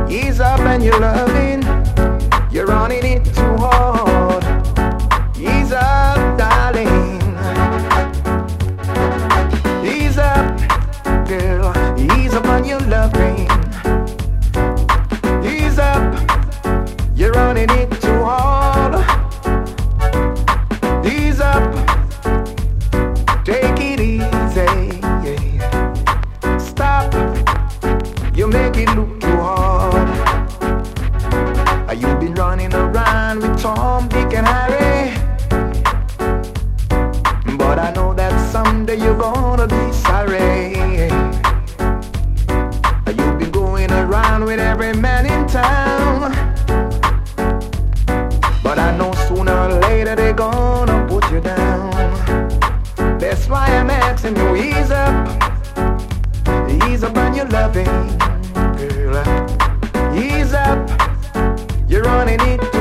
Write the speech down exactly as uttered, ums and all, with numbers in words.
Ease up and you're loving, you're running it too hard. Ease up, darling. Ease up, girl. Ease up on your loving. Ease up, you're running it too hard. Ease up, take it easy. Stop, you make it look too hard. You've been running around with Tom, Dick and Harry, but I know that someday you're gonna be sorry. You've been going around with every man in town, but I know sooner or later they're gonna put you down. That's why I'm asking you, ease up, ease up on your loving, girl. Ease up, you're running it